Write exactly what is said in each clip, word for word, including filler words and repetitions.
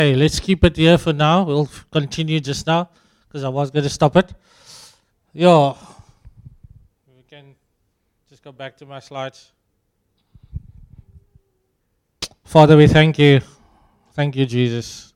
Okay, let's keep it here for now. We'll f- continue just now because I was going to stop it. Yeah, we can just go back to my slides. Father, we thank you. Thank you, Jesus.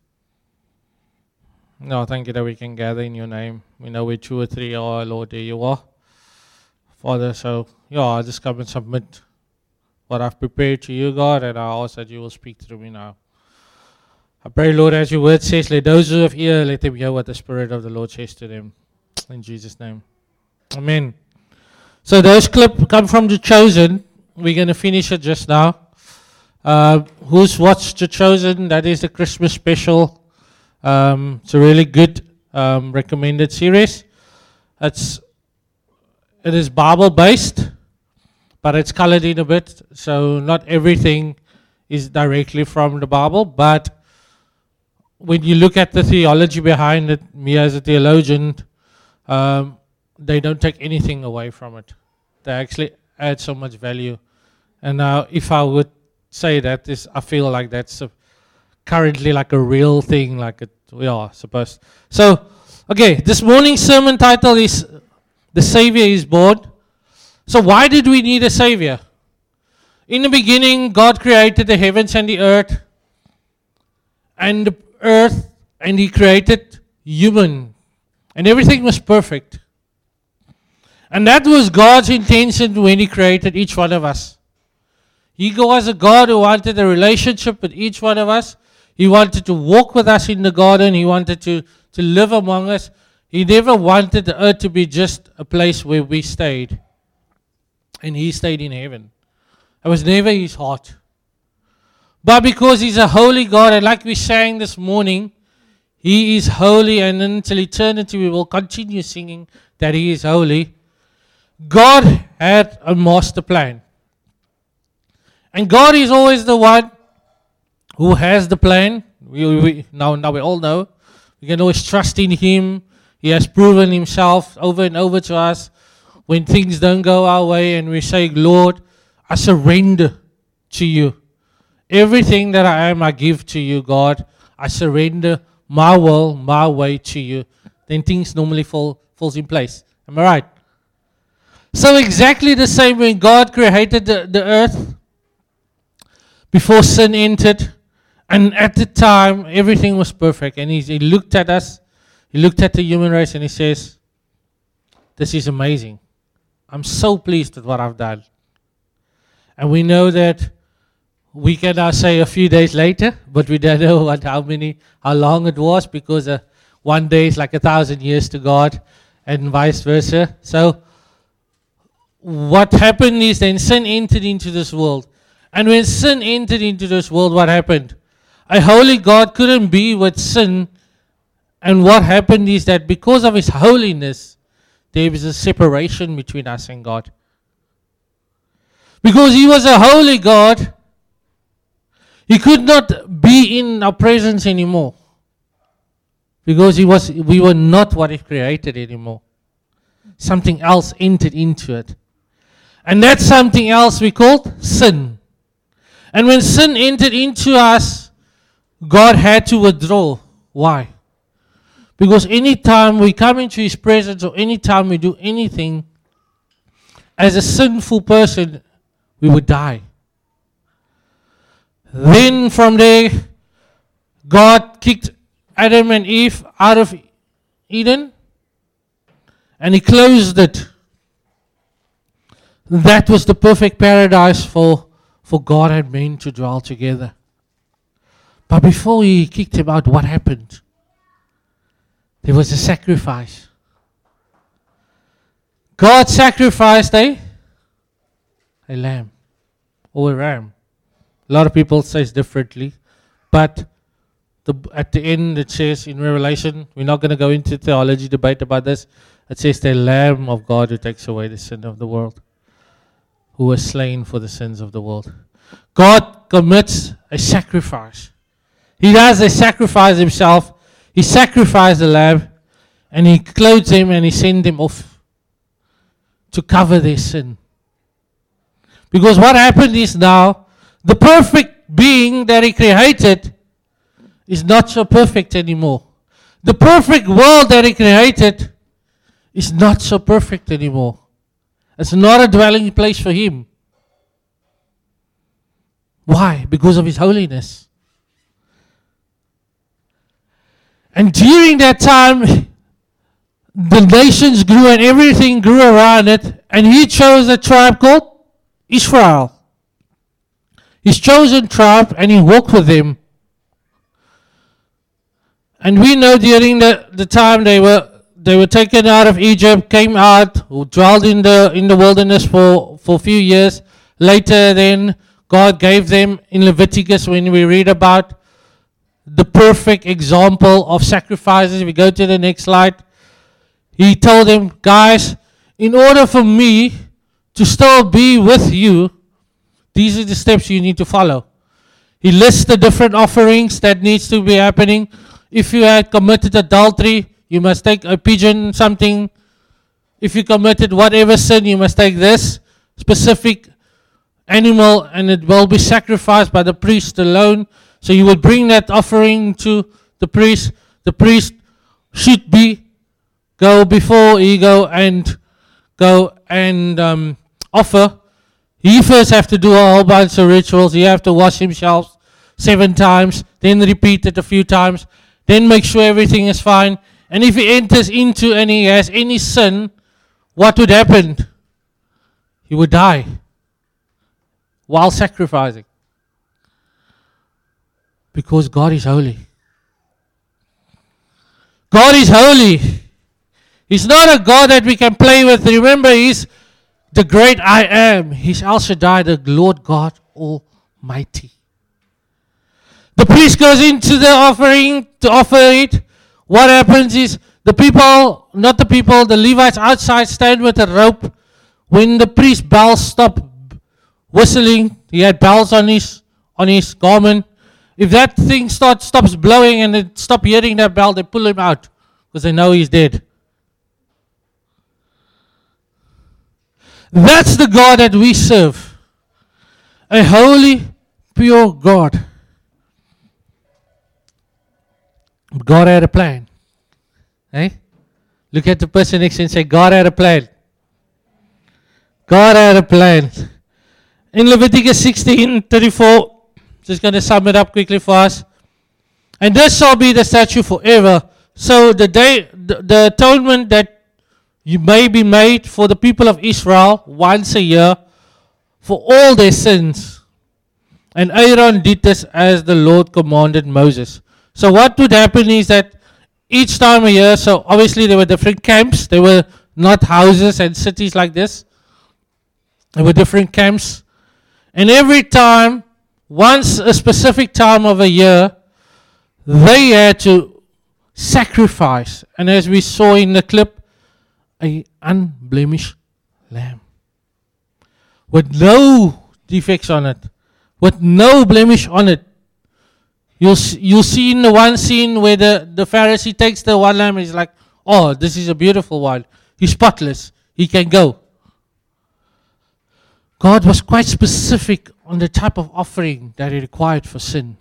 No, thank you that we can gather in your name. We know where two or three are, Lord, there you are. Father, so, yeah, I'll just come and submit what I've prepared to you, God, and I ask that you will speak through me now. I pray, Lord, as your word says, let those who have ear, let them hear what the Spirit of the Lord says to them. In Jesus' name. Amen. So those clips come from The Chosen. We're going to finish it just now. Uh, who's watched The Chosen? That is the Christmas special. Um, it's a really good um, recommended series. It's it is Bible based, but it's colored in a bit. So not everything is directly from the Bible, but when you look at the theology behind it, me as a theologian, um, they don't take anything away from it. They actually add so much value. And now, if I would say that, this, I feel like that's a, currently like a real thing, like it, we are supposed. So, okay, this morning's sermon title is "The Savior is Born." So, why did we need a Savior? In the beginning, God created the heavens and the earth, and the earth, and He created human, and everything was perfect. And that was God's intention when He created each one of us. He was a God who wanted a relationship with each one of us. He wanted to walk with us in the garden. He wanted to, to live among us. He never wanted the earth to be just a place where we stayed. And He stayed in heaven. It was never His heart. But because He's a holy God, and like we sang this morning, He is holy, and until eternity we will continue singing that He is holy. God had a master plan. And God is always the one who has the plan. We, we now, now we all know. We can always trust in Him. He has proven Himself over and over to us. When things don't go our way and we say, Lord, I surrender to you. Everything that I am, I give to you, God. I surrender my will, my way to you. Then things normally fall falls in place. Am I right? So exactly the same when God created the, the earth, before sin entered, and at the time, everything was perfect. And he, he looked at us, He looked at the human race, and He says, this is amazing. I'm so pleased with what I've done. And we know that we can now say a few days later, but we don't know what, how many, how long it was, because uh, one day is like a thousand years to God, and vice versa. So what happened is then sin entered into this world. And when sin entered into this world, what happened? A holy God couldn't be with sin. And what happened is that because of His holiness, there was a separation between us and God. Because He was a holy God, He could not be in our presence anymore. Because he was, we were not what He created anymore. Something else entered into it. And that something else we called sin. And when sin entered into us, God had to withdraw. Why? Because anytime we come into His presence, or anytime we do anything, as a sinful person, we would die. Then from there, God kicked Adam and Eve out of Eden, and He closed it. That was the perfect paradise for, for God and men to dwell together. But before He kicked him out, what happened? There was a sacrifice. God sacrificed a, a lamb or a ram. A lot of people say it differently, but the, at the end it says in Revelation, we're not going to go into theology debate about this, it says the Lamb of God who takes away the sin of the world, who was slain for the sins of the world. God commits a sacrifice. He does a sacrifice Himself. He sacrificed the lamb, and He clothed them, and He sent them off to cover their sin. Because what happened is now, the perfect being that He created is not so perfect anymore. The perfect world that He created is not so perfect anymore. It's not a dwelling place for Him. Why? Because of His holiness. And during that time, the nations grew and everything grew around it, and He chose a tribe called Israel. His chosen tribe, and He walked with them. And we know during the, the time they were they were taken out of Egypt, came out, who dwelled in the in the wilderness for, for a few years. Later then, God gave them in Leviticus, when we read about the perfect example of sacrifices. We go to the next slide. He told them, guys, in order for me to still be with you, these are the steps you need to follow. He lists the different offerings that needs to be happening. If you had committed adultery, you must take a pigeon, something. If you committed whatever sin, you must take this specific animal, and it will be sacrificed by the priest alone. So you would bring that offering to the priest. The priest should be go before he go and go and um, offer. He first have to do a whole bunch of rituals. He have to wash himself seven times, then repeat it a few times, then make sure everything is fine. And if he enters into and he has any sin, what would happen? He would die while sacrificing. Because God is holy. God is holy. He's not a God that we can play with. Remember, He's the great I am. He's El Shaddai, the Lord God Almighty. The priest goes into the offering to offer it. What happens is the people, not the people, the Levites outside stand with a rope. When the priest bells stop whistling, he had bells on his on his garment. If that thing starts stops blowing and they stop hearing that bell, they pull him out because they know he's dead. That's the God that we serve. A holy, pure God. God had a plan. Eh? Look at the person next to you and say, God had a plan. God had a plan. In Leviticus sixteen thirty-four, just going to sum it up quickly for us. And this shall be the statute forever. So the day, the, the atonement that you may be made for the people of Israel once a year for all their sins. And Aaron did this as the Lord commanded Moses. So what would happen is that each time a year, so obviously there were different camps. There were not houses and cities like this. There were different camps. And every time, once a specific time of a year, they had to sacrifice. And as we saw in the clip, an unblemished lamb. With no defects on it. With no blemish on it. You'll, you'll see in the one scene where the, the Pharisee takes the one lamb and he's like, oh, this is a beautiful one. He's spotless. He can go. God was quite specific on the type of offering that He required for sin.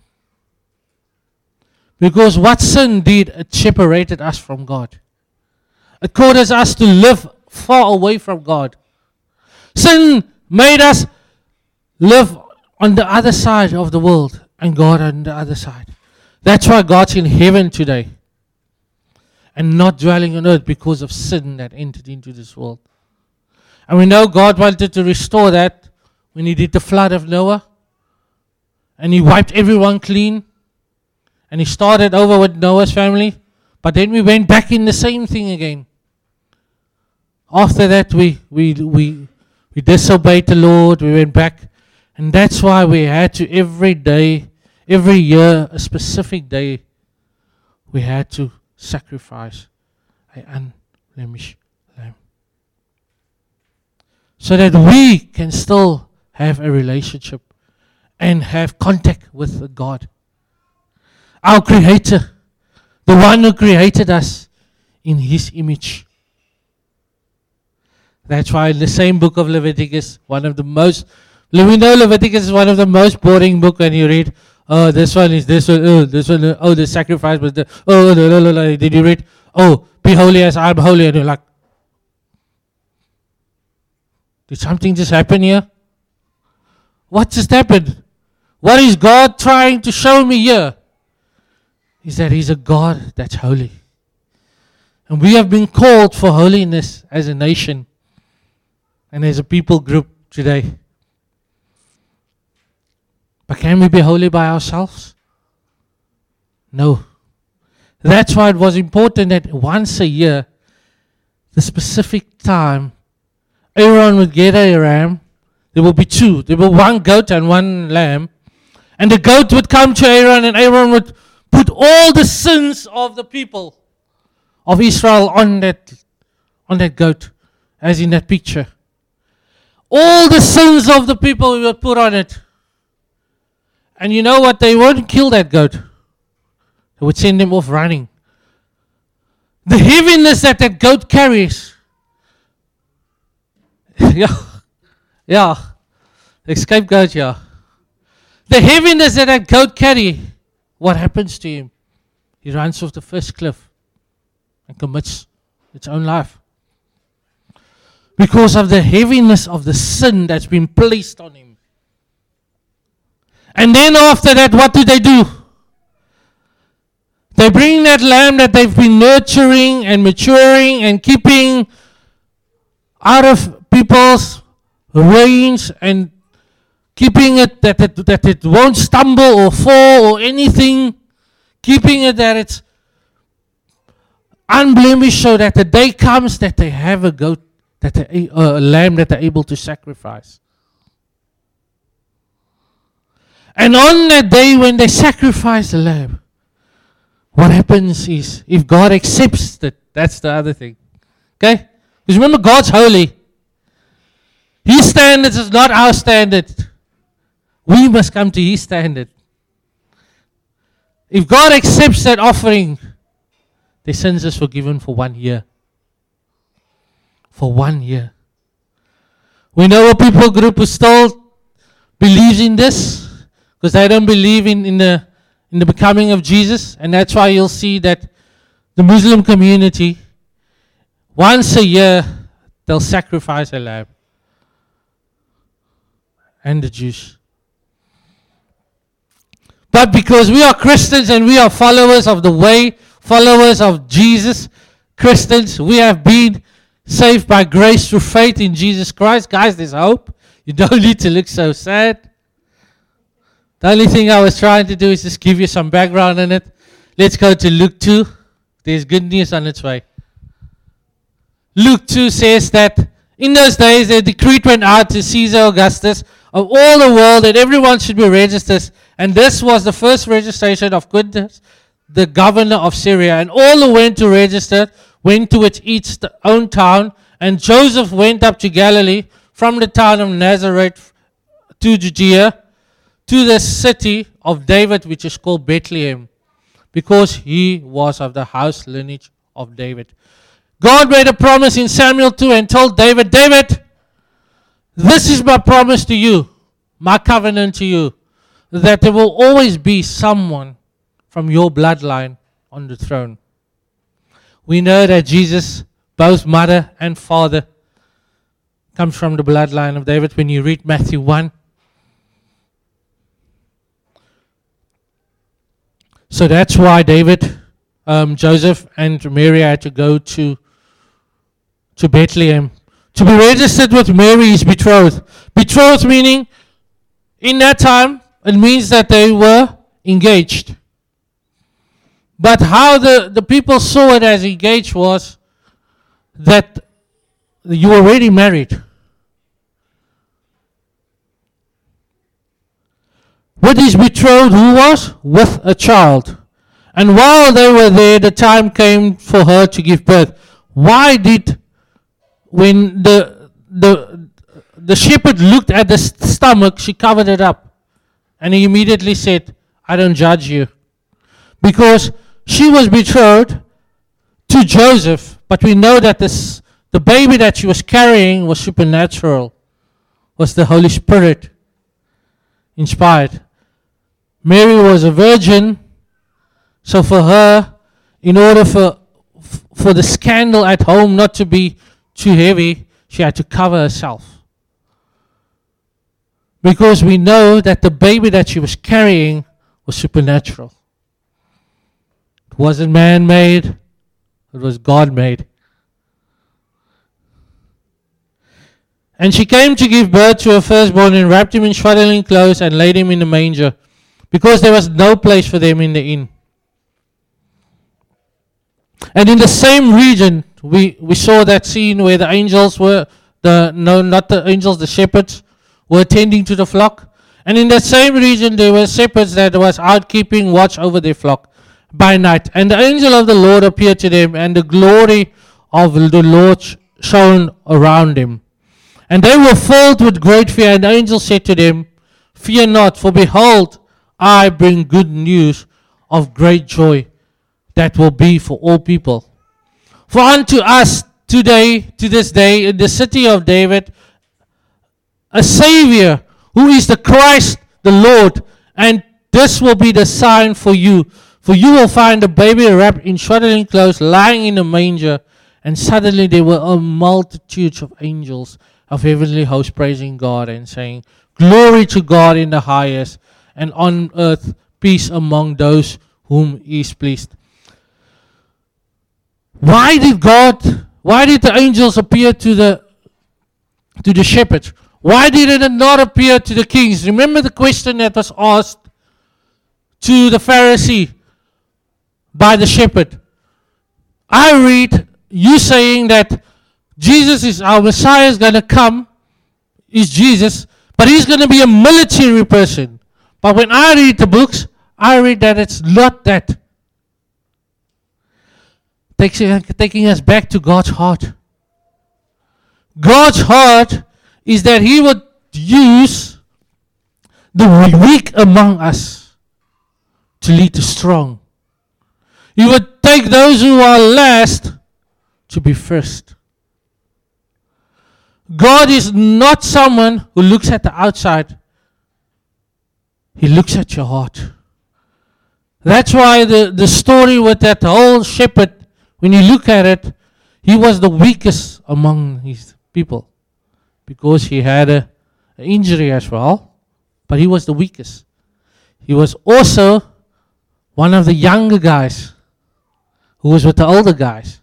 Because what sin did, it separated us from God. It caused us to live far away from God. Sin made us live on the other side of the world and God on the other side. That's why God's in heaven today and not dwelling on earth because of sin that entered into this world. And we know God wanted to restore that when He did the flood of Noah. And He wiped everyone clean. And He started over with Noah's family. But then we went back in the same thing again. After that, we we we we disobeyed the Lord. We went back. And that's why we had to every day, every year, a specific day, we had to sacrifice an unblemished lamb. So that we can still have a relationship and have contact with God. Our Creator, the one who created us in His image. That's why in the same book of Leviticus, one of the most, we know Leviticus is one of the most boring books when you read, Oh, this one is this one. Oh, this one. uh, Oh, the sacrifice was the. Oh, no, no, no, no. Did you read? Oh, be holy as I'm holy. And you're like, did something just happen here? What just happened? What is God trying to show me here? Is that He's a God that's holy. And we have been called for holiness as a nation and as a people group today. But can we be holy by ourselves? No. That's why it was important that once a year, the specific time, Aaron would get a ram. There will be two. There will be one goat and one lamb. And the goat would come to Aaron, and Aaron would put all the sins of the people of Israel on that, on that goat, as in that picture. All the sins of the people he would put on it. And you know what? They won't kill that goat. They would send him off running. The heaviness that that goat carries. yeah. Yeah. The scapegoat, yeah. The heaviness that that goat carry. What happens to him? He runs off the first cliff and commits its own life. Because of the heaviness of the sin that's been placed on him. And then after that, what do they do? They bring that lamb that they've been nurturing and maturing and keeping out of people's range and keeping it that it, that it won't stumble or fall or anything. Keeping it that it's unblemished so that the day comes that they have a goat, that they, uh, a lamb that they're able to sacrifice. And on that day when they sacrifice the lamb, what happens is, if God accepts it, that's the other thing. Okay? Because remember, God's holy. His standards is not our standard. We must come to His standard. If God accepts that offering, their sins is forgiven for one year. For one year. We know a people group who still believes in this, because they don't believe in, in the in the becoming of Jesus. And that's why you'll see that the Muslim community, once a year, they'll sacrifice a lamb. And the Jews. But because we are Christians and we are followers of the way, followers of Jesus, Christians, we have been saved by grace through faith in Jesus Christ. Guys, there's hope. You don't need to look so sad. The only thing I was trying to do is just give you some background on it. Let's go to Luke two. There's good news on its way. Luke two says that in those days a decree went out to Caesar Augustus of all the world that everyone should be registered. And this was the first registration of Quintus, the governor of Syria. And all who went to register went to its each own town. And Joseph went up to Galilee from the town of Nazareth to Judea, to the city of David, which is called Bethlehem, because he was of the house lineage of David. God made a promise in Samuel two and told David, David, this is my promise to you, my covenant to you, that there will always be someone from your bloodline on the throne. We know that Jesus, both mother and father, comes from the bloodline of David. When you read Matthew one, so that's why David, um, Joseph, and Mary had to go to, to Bethlehem to be registered with Mary, his betrothed. Betrothed meaning, in that time, it means that they were engaged. But how the, the people saw it as engaged was that you were already married. With his betrothed, who was? With a child. And while they were there, the time came for her to give birth. Why did, when the the the shepherd looked at the st- stomach, she covered it up. And he immediately said, I don't judge you. Because she was betrothed to Joseph, but we know that this, the baby that she was carrying was supernatural, was the Holy Spirit inspired. Mary was a virgin, so for her, in order for for the scandal at home not to be too heavy, she had to cover herself. Because we know that the baby that she was carrying was supernatural. It wasn't man-made, it was God-made. And she came to give birth to her firstborn and wrapped him in swaddling clothes and laid him in a manger, because there was no place for them in the inn. And in the same region, we, we saw that scene where the angels were, the no, not the angels, the shepherds, were attending to the flock. And in that same region, there were shepherds that was out keeping watch over their flock by night. And the angel of the Lord appeared to them, and the glory of the Lord sh- shone around them. And they were filled with great fear. And the angel said to them, "Fear not, for behold, I bring good news of great joy that will be for all people. For unto us today, to this day, in the city of David, a Savior, who is the Christ, the Lord. And this will be the sign for you. For you will find a baby wrapped in swaddling clothes, lying in a manger." And suddenly there were a multitude of angels of heavenly hosts praising God and saying, "Glory to God in the highest, and on earth peace among those whom he is pleased." Why did God, why did the angels appear to the to the shepherds? Why did it not appear to the kings? Remember the question that was asked to the Pharisee by the shepherd. I read you saying that Jesus is our Messiah, is going to come, is Jesus, but he's going to be a military person. But when I read the books, I read that it's not that. Taking us back to God's heart. God's heart is that he would use the weak among us to lead the strong. He would take those who are last to be first. God is not someone who looks at the outside. He looks at your heart. That's why the, the story with that whole shepherd, when you look at it, he was the weakest among his people. Because he had a, an injury as well. But he was the weakest. He was also one of the younger guys who was with the older guys.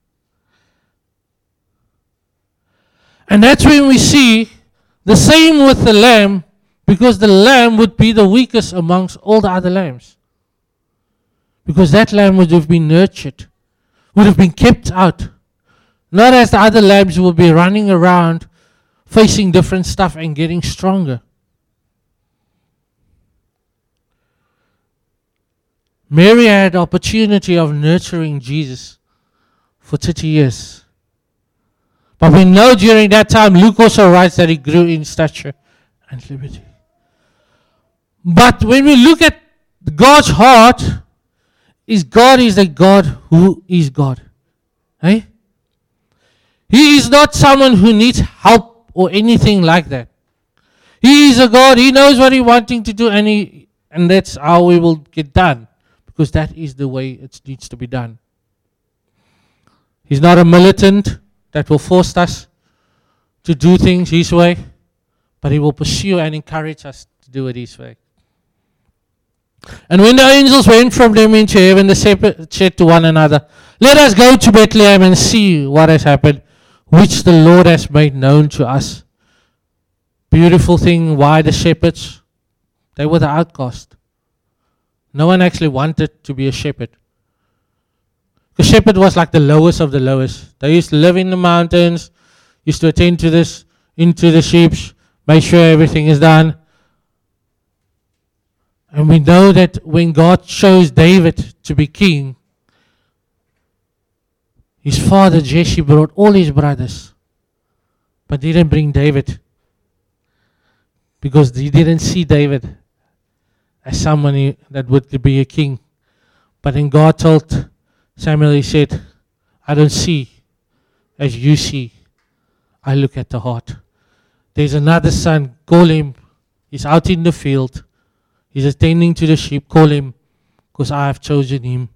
And that's when we see the same with the lamb, because the lamb would be the weakest amongst all the other lambs. Because that lamb would have been nurtured, would have been kept out. Not as the other lambs will be running around facing different stuff and getting stronger. Mary had the opportunity of nurturing Jesus for thirty years. But we know during that time, Luke also writes that he grew in stature and liberty. But when we look at God's heart, is God is a God who is God. Hey? He is not someone who needs help or anything like that. He is a God. He knows what he's wanting to do, and he, and that's how we will get done. Because that is the way it needs to be done. He's not a militant that will force us to do things his way, but he will pursue and encourage us to do it his way. And when the angels went from them into heaven, they said to one another, "Let us go to Bethlehem and see what has happened, which the Lord has made known to us." Beautiful thing, why the shepherds? They were the outcast. No one actually wanted to be a shepherd. The shepherd was like the lowest of the lowest. They used to live in the mountains, used to attend to this, into the sheep, make sure everything is done. And we know that when God chose David to be king, his father Jesse brought all his brothers, but didn't bring David, because he didn't see David as someone that would be a king. But then God told Samuel, he said, "I don't see as you see. I look at the heart." There's another son, call him. He's out in the field. He's attending to the sheep. Call him, because I have chosen him.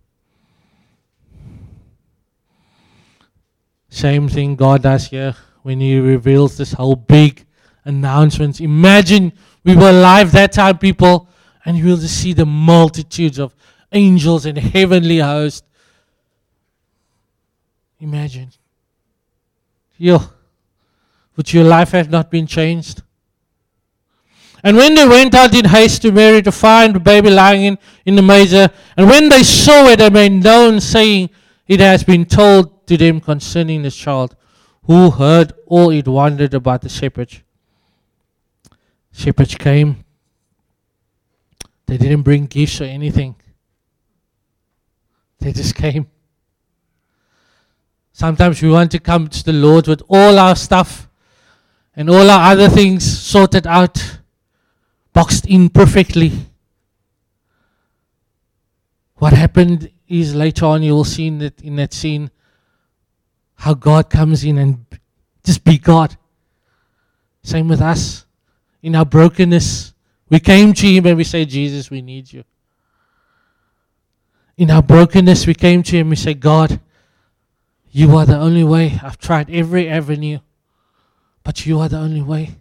Same thing God does here when he reveals this whole big announcement. Imagine we were alive that time, people, and you will just see the multitudes of angels and heavenly hosts. Imagine. Yo, would your life have not been changed? And when they went out in haste to Mary to find the baby lying in, in the manger, and when they saw it, they made known, saying, it has been told to them concerning this child. Who heard all it wondered about the shepherds. Shepherds came. They didn't bring gifts or anything. They just came. Sometimes we want to come to the Lord with all our stuff and all our other things sorted out, boxed in perfectly. What happened is later on you will see in that, in that scene how God comes in and just be God. Same with us. In our brokenness, we came to him and we say, Jesus, we need you. In our brokenness, we came to him and we say, God, you are the only way. I've tried every avenue, but you are the only way.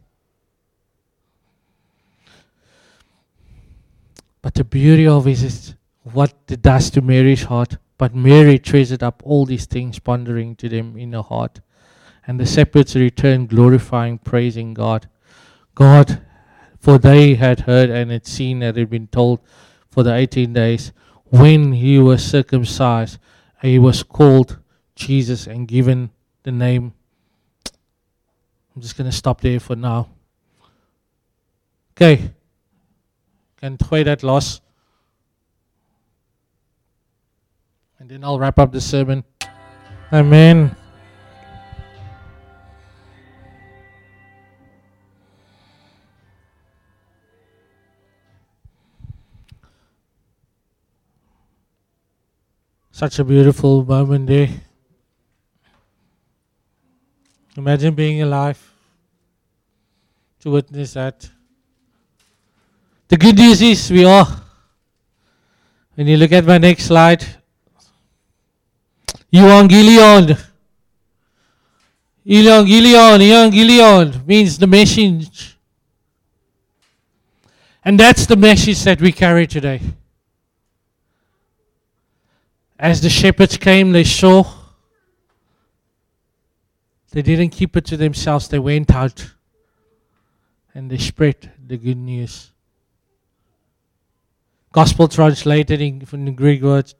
But the beauty of it is what it does to Mary's heart. But Mary treasured up all these things, pondering to them in her heart. And the shepherds returned, glorifying, praising God. God, for they had heard and had seen that it had been told for the eighteen days. When he was circumcised, he was called Jesus and given the name. I'm just going to stop there for now. Okay. Can gooi that los. And then I'll wrap up the sermon. Amen. Such a beautiful moment there. Imagine being alive to witness that. The good news is we are. When you look at my next slide, Evangelion. Evangelion, Evangelion means the message. And that's the message that we carry today. As the shepherds came, they saw. They didn't keep it to themselves. They went out and they spread the good news. Gospel translated in, from the Greek words,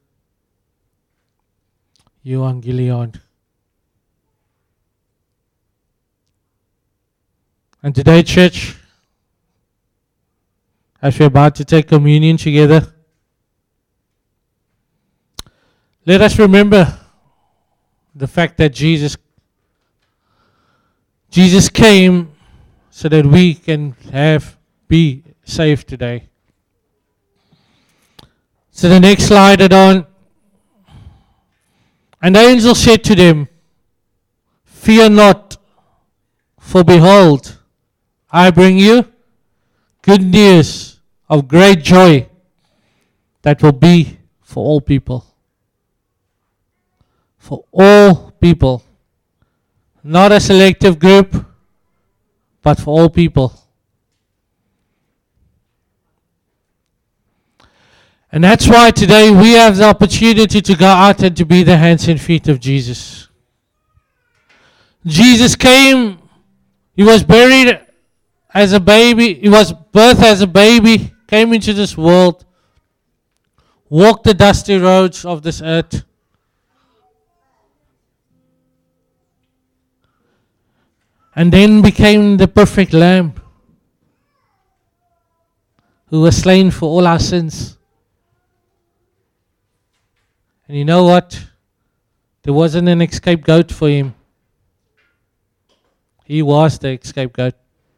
Evangelion. And today, church, as we're about to take communion together, let us remember the fact that Jesus Jesus came so that we can have be saved today. So the next slide it on. And the angel said to them, fear not, for behold, I bring you good news of great joy that will be for all people. For all people. Not a selective group, but for all people. And that's why today we have the opportunity to go out and to be the hands and feet of Jesus. Jesus came, he was buried as a baby, he was birthed as a baby, came into this world, walked the dusty roads of this earth, and then became the perfect Lamb who was slain for all our sins. And you know what? There wasn't an scapegoat for him. He was the scapegoat.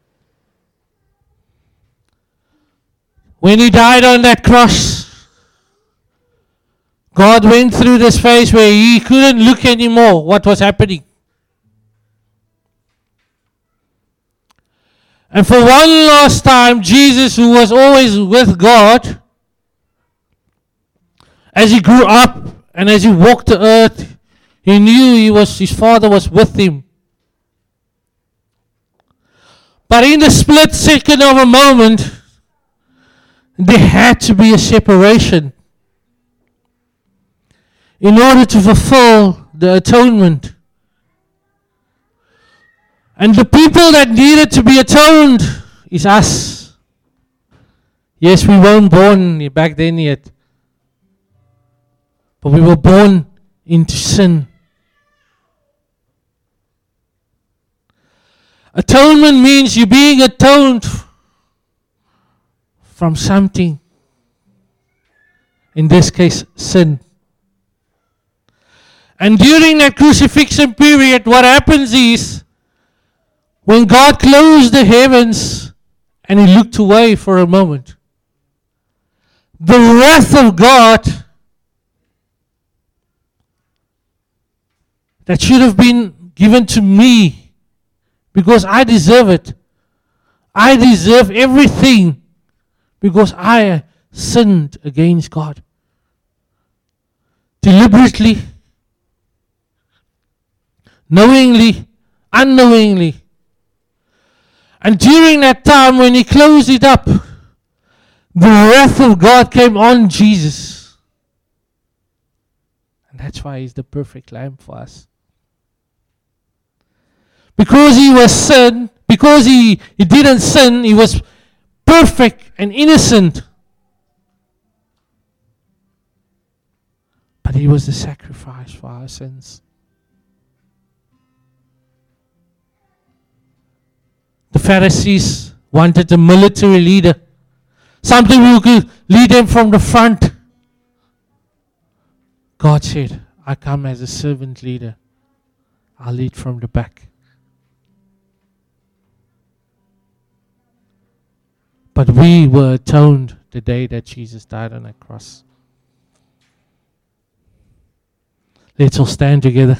When he died on that cross, God went through this phase where he couldn't look anymore what was happening. And for one last time, Jesus, who was always with God, as he grew up and as he walked the earth, he knew he was, his Father was with him. But in the split second of a moment, there had to be a separation in order to fulfill the atonement. And the people that needed to be atoned is us. Yes, we weren't born back then yet, but we were born into sin. Atonement means you're being atoned from something. In this case, sin. And during that crucifixion period, what happens is, when God closed the heavens and he looked away for a moment, the wrath of God that should have been given to me, because I deserve it. I deserve everything because I sinned against God. Deliberately, knowingly, unknowingly. And during that time when he closed it up, the wrath of God came on Jesus. And that's why he's the perfect lamb for us. Because he was sin, because he, he didn't sin, he was perfect and innocent. But he was the sacrifice for our sins. The Pharisees wanted a military leader, something who could lead them from the front. God said, I come as a servant leader. I'll lead from the back. But we were atoned the day that Jesus died on that cross. Let's all stand together.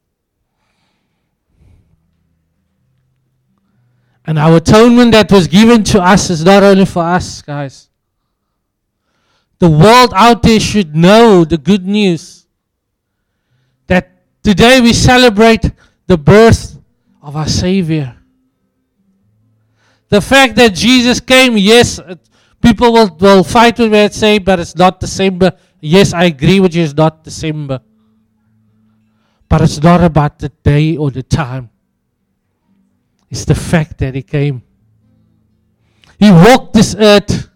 And our atonement that was given to us is not only for us, guys. The world out there should know the good news that today we celebrate the birth of our Savior. The fact that Jesus came, yes, people will, will fight with me and say, but it's not December. Yes, I agree with you, it's not December. But it's not about the day or the time. It's the fact that he came. He walked this earth.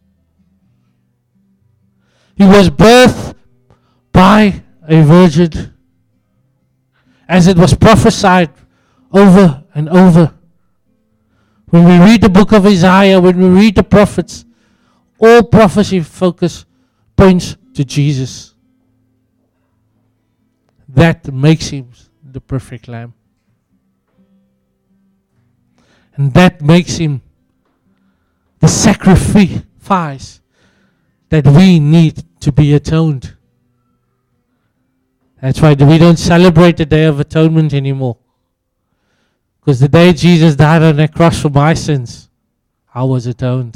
He was birthed by a virgin, as it was prophesied over and over. When we read the book of Isaiah, when we read the prophets, all prophecy focus points to Jesus. That makes him the perfect lamb. And that makes him the sacrifice that we need to be atoned. That's why we don't celebrate the Day of Atonement anymore. Because the day Jesus died on the cross for my sins, I was atoned.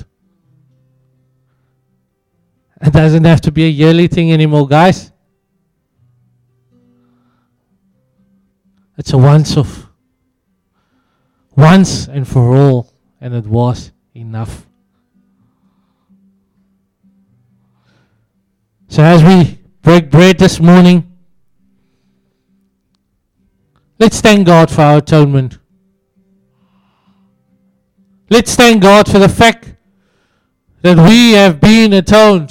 It doesn't have to be a yearly thing anymore, guys. It's a once-off. Once and for all. And it was enough. So as we break bread this morning, let's thank God for our atonement. Let's thank God for the fact that we have been atoned.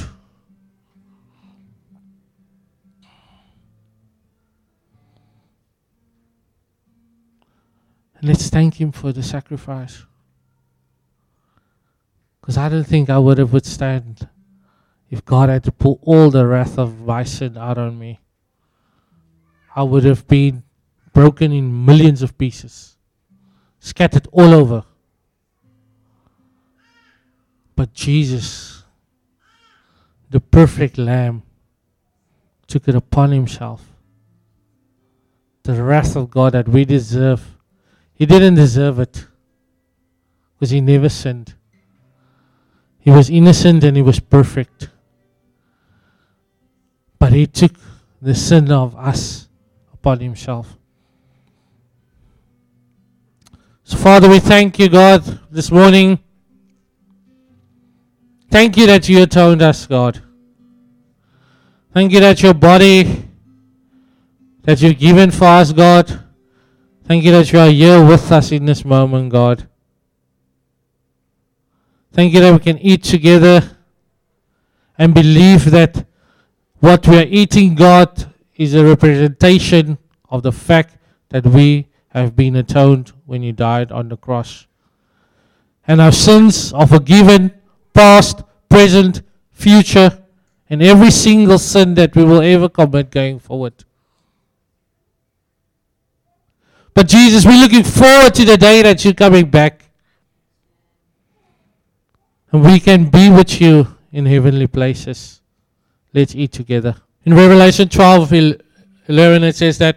And let's thank him for the sacrifice. Because I don't think I would have withstood if God had to pull all the wrath of my sin out on me. I would have been broken in millions of pieces, scattered all over. But Jesus, the perfect Lamb, took it upon himself. The wrath of God that we deserve. He didn't deserve it. because he never sinned. He was innocent and he was perfect. But he took the sin of us upon himself. So Father, we thank you, God, this morning. Thank you that you atoned us, God. Thank you that your body that you've given for us, God. Thank you that you are here with us in this moment, God. Thank you that we can eat together and believe that what we are eating, God, is a representation of the fact that we have been atoned when you died on the cross. And our sins are forgiven, past, present, future, and every single sin that we will ever commit going forward. But Jesus, we're looking forward to the day that you're coming back. And we can be with you in heavenly places. Let's eat together. In Revelation twelve eleven it says that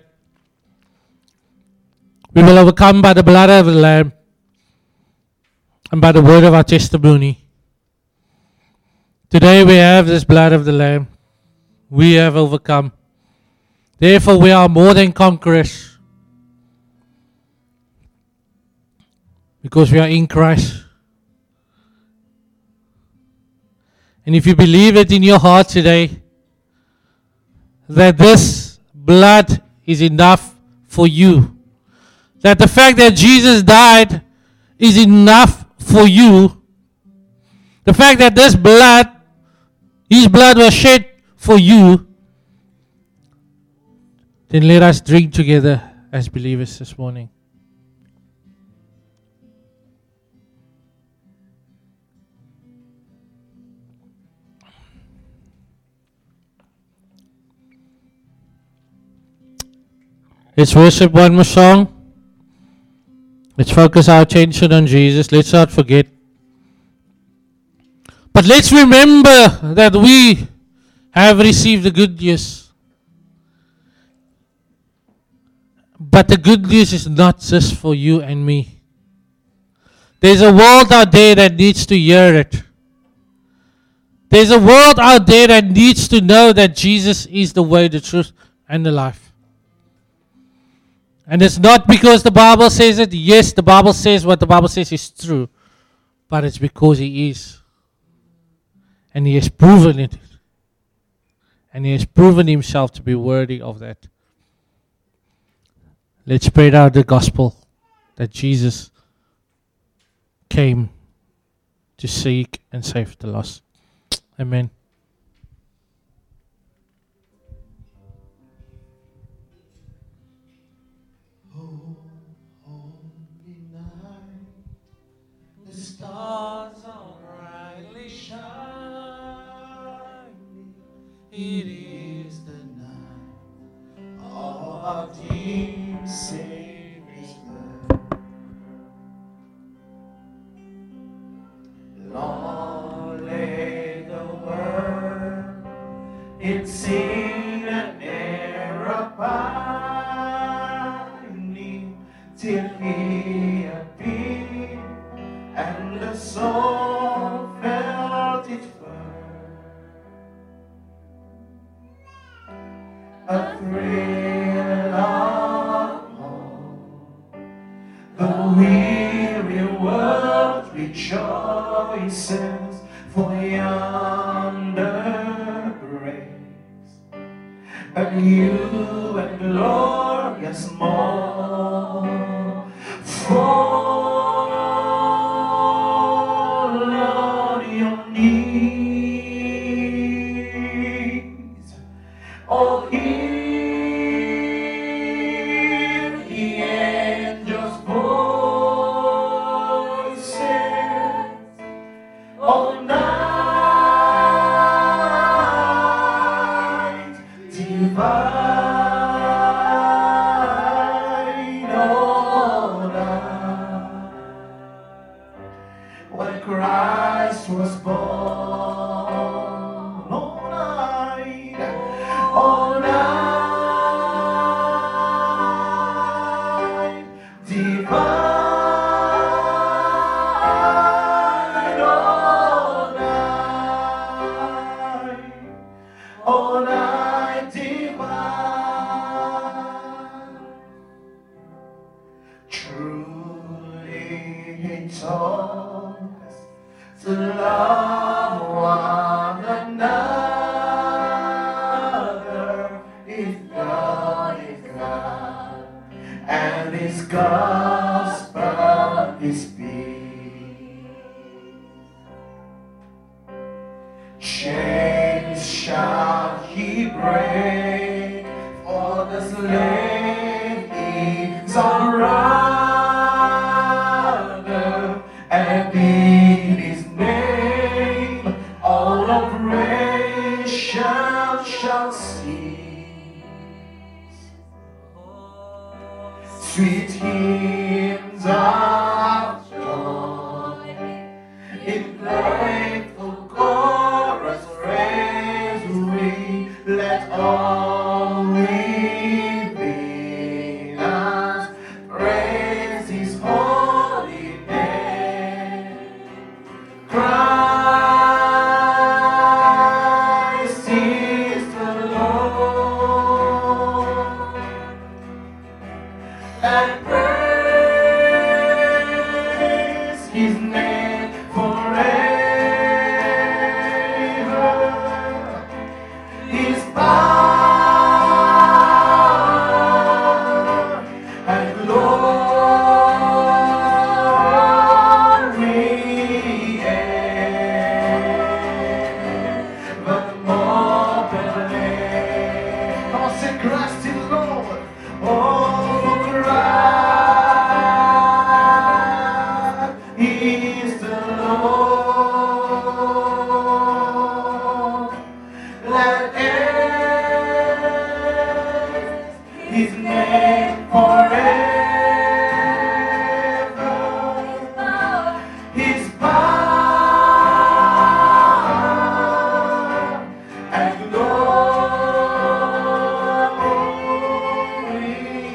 we will overcome by the blood of the Lamb and by the word of our testimony. Today we have this blood of the Lamb. We have overcome. Therefore we are more than conquerors. Because we are in Christ. And if you believe it in your heart today, that this blood is enough for you, that the fact that Jesus died is enough for you, the fact that this blood, his blood was shed for you, then let us drink together as believers this morning. Let's worship one more song. Let's focus our attention on Jesus. Let's not forget. But let's remember that we have received the good news. But the good news is not just for you and me. There's a world out there that needs to hear it. There's a world out there that needs to know that Jesus is the way, the truth, and the life. And it's not because the Bible says it. Yes, the Bible says what the Bible says is true. But it's because he is. And he has proven it. And he has proven himself to be worthy of that. Let's spread out the gospel that Jesus came to seek and save the lost. Amen. Stars are brightly shining. It is the night of our dear Savior's birth. Long lay the world in sin and error pining till he appeared. And the soul felt it first, a thrill of hope. The weary world rejoices, for yonder breaks a new and glorious morn. For oh, hear the angels' voices, oh, night divine, oh, night, when Christ was born. Oh, night. taught us to love one another. If God is God, and His gospel is peace, chains shall He break, for the slave is our brother, and in His name all oppression shall cease. Sweet hymns of joy in grateful chorus raise we, let all within us praise His holy name. Christ is the Lord, and praise His name forever. His power and glory evermore proclaim. Come on, say Christ is Lord. Oh, Christ is the Lord. Let His name forever. His power and glory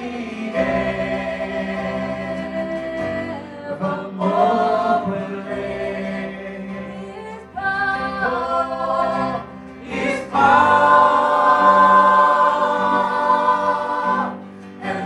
evermore proclaim. His power and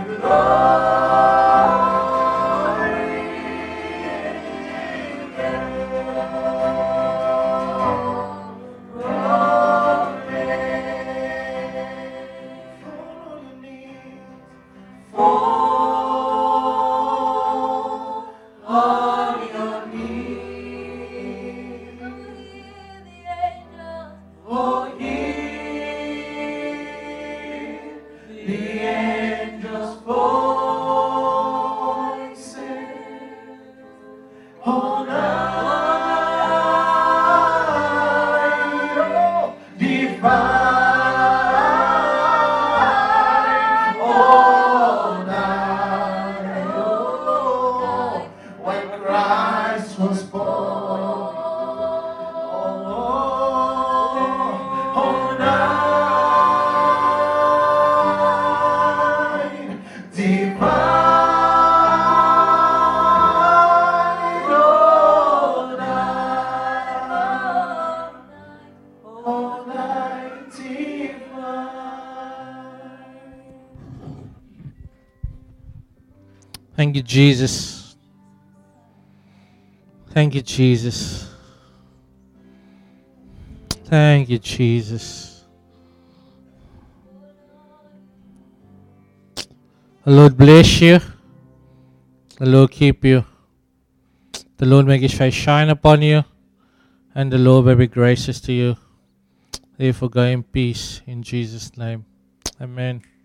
the angels' voices all night, oh, divine, all night, oh, when Christ was born, oh, all night. Divine, all night, all night divine. Thank you, Jesus. Thank you, Jesus. Thank you, Jesus. The Lord bless you. The Lord keep you. The Lord make His face shine upon you. And the Lord may be gracious to you. Therefore go in peace in Jesus' name. Amen.